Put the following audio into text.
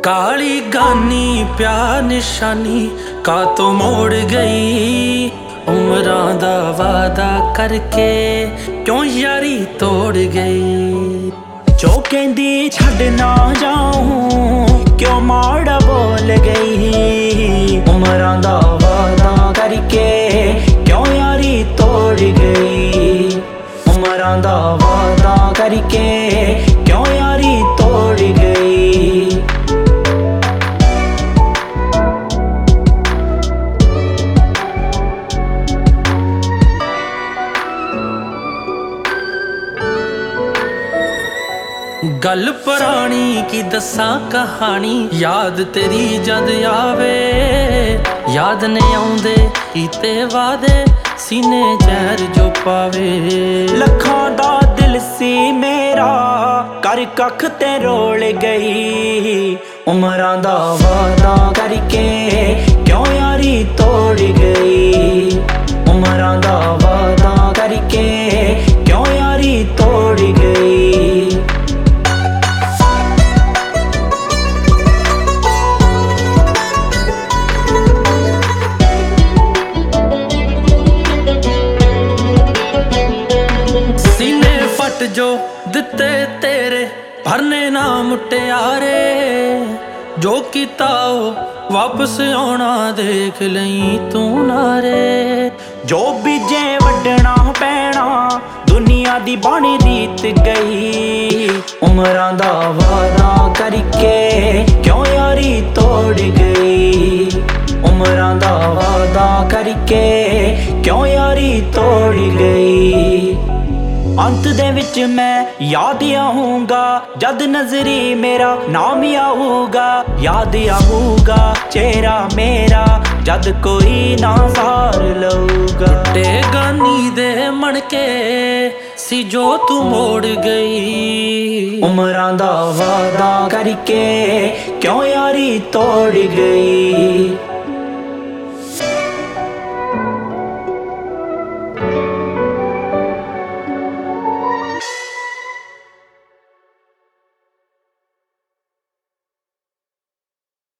काली गानी प्यार निशानी का तो मोड़ गई। उम्रां दा वादा करके क्यों यारी तोड़ गई। जो कहंदी छड़ ना जाऊं क्यों माड़ा बोल गई। उम्रां दा वादा करके क्यों यारी तोड़ गई। उम्रां दा वादा करके क्यों यारी तोड़ गई। गल पुरानी की दसा कहानी याद तेरी जद आवे। याद नहीं आउंदे कीते वादे सीने जहर जो पावे। लखां दा दिल सी मेरा कर कख ते रोल गई। उम्रां दा वादा करके क्यों यारी तोड़ गई। उम्रां दा वादा करके क्यों यारी तोड़ गई। जो दिते तेरे भरने ना मुटियारे। जो कीता वापस आना देख लई तू नारे। जो बीजे वड्डना पैना दुनिया दी बाणी रीत गई। उम्रां दा वादा करके क्यों यारी तोड़ गई। उम्रां दा वादा करके क्यों यारी तोड़ गई। अंत दे विच मैं याद आऊंगा जद नजरी मेरा नाम आऊगा। याद आऊगा चेहरा मेरा जद कोई ना सार लऊगा। टुटे गानी दे मणके सी जो तू मोड़ गई। उम्रां दा वादा करके क्यों यारी तोड़ गई।